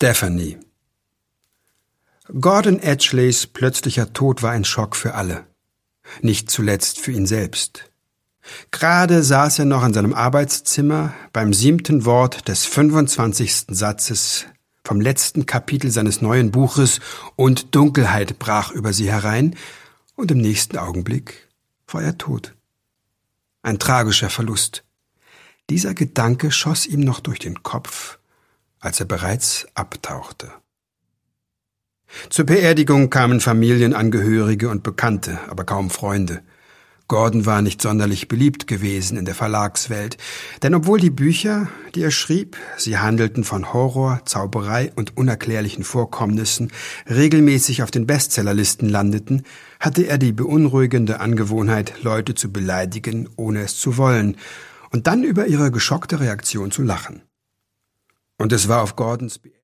Stephanie. Gordon Edgleys plötzlicher Tod war ein Schock für alle. Nicht zuletzt für ihn selbst. Gerade saß er noch in seinem Arbeitszimmer beim 7. Wort des 25. Satzes vom letzten Kapitel seines neuen Buches und Dunkelheit brach über sie herein und im nächsten Augenblick war er tot. Ein tragischer Verlust. Dieser Gedanke schoss ihm noch durch den Kopf, als er bereits abtauchte. Zur Beerdigung kamen Familienangehörige und Bekannte, aber kaum Freunde. Gordon war nicht sonderlich beliebt gewesen in der Verlagswelt, denn obwohl die Bücher, die er schrieb, sie handelten von Horror, Zauberei und unerklärlichen Vorkommnissen, regelmäßig auf den Bestsellerlisten landeten, hatte er die beunruhigende Angewohnheit, Leute zu beleidigen, ohne es zu wollen, und dann über ihre geschockte Reaktion zu lachen. Und es war auf Gordons